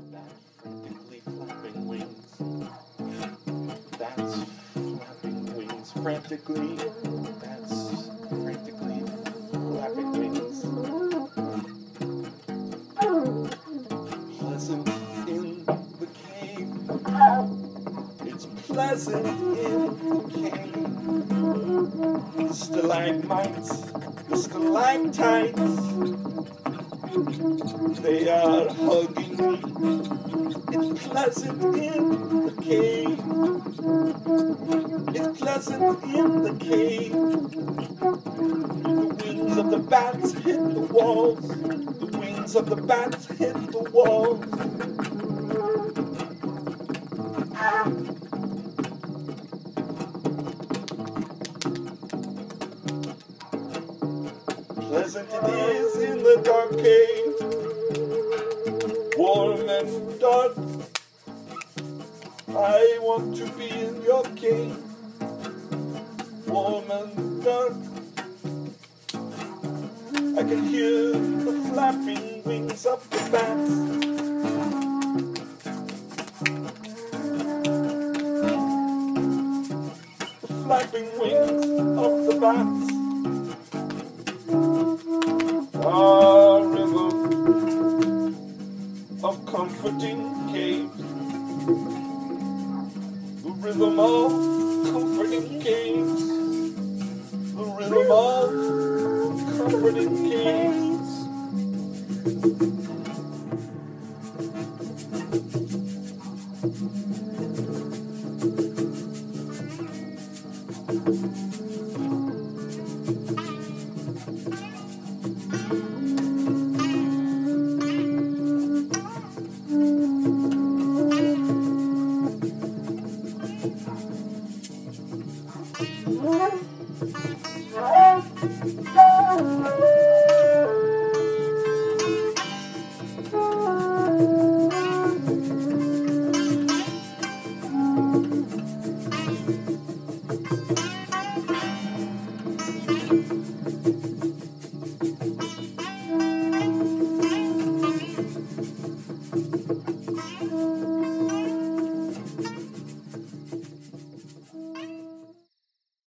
That frantically flapping wings. That's flapping wings frantically. That's frantically flapping wings. Pleasant in the cave. It's pleasant in the cave. The stalagmites, the stalactites, they are hugging me. It's pleasant in the cave. It's pleasant in the cave. The wings of the bats hit the walls. The wings of the bats hit the walls. Pleasant it is in the dark cave, warm and dark. I want to be in your cave, warm and dark. I can hear the flapping wings of the bats. The flapping wings of the bats. A rhythm of comforting caves. The rhythm of comforting caves. The rhythm of comforting caves.